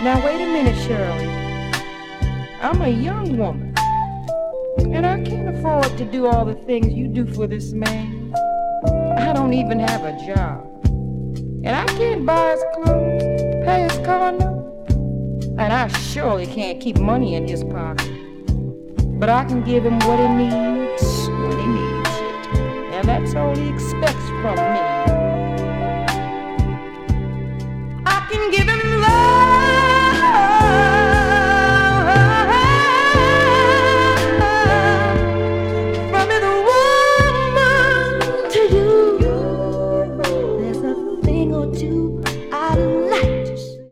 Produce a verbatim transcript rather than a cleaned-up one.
Now wait a minute, Shirley. I'm a young woman, and I can't afford to do all the things you do for this man. I don't even have a job, and I can't buy his clothes, pay his car note, and I surely can't keep money in his pocket. But I can give him what he needs when he needs it, and that's all he expects from me. I can give him love from his woman to you. There's a thing or two I like to say.